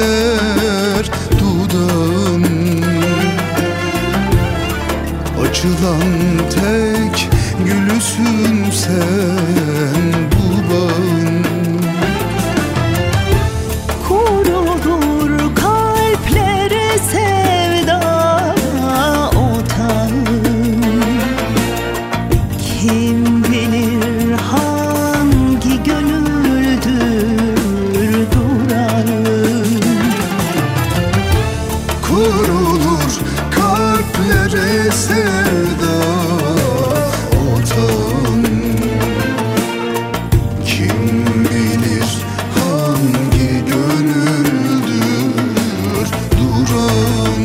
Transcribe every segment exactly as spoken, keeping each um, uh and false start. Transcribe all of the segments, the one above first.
eder dudağın. Açılan tek gülüsün sen bu bağın. Kurulur kalplere sevda otağın. Kim bilir hangi gönüldür durağın. Kurulur kalplere sevda otağın. Kim bilir hangi gönüldür duran.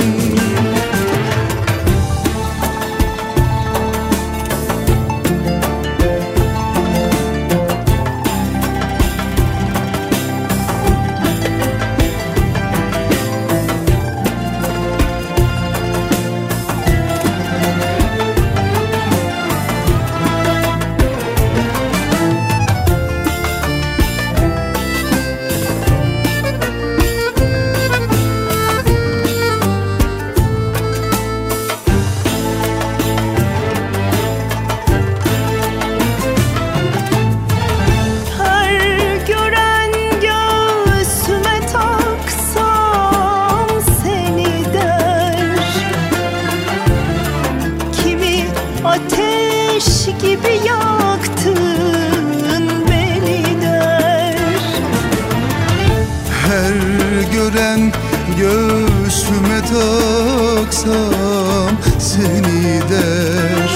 Ateş gibi yaktın beni der. Her gören göğsüme taksam seni der.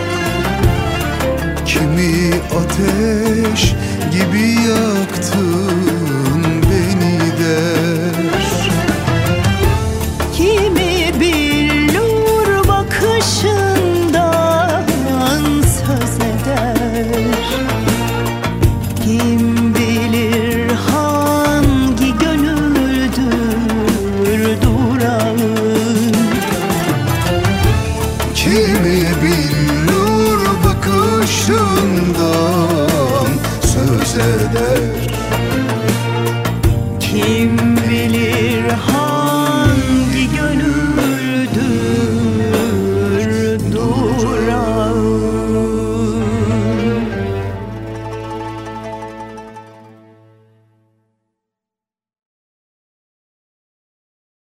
Kimi ateş gibi yaktın beni der. Kimi billur bakışından söz eder. Kim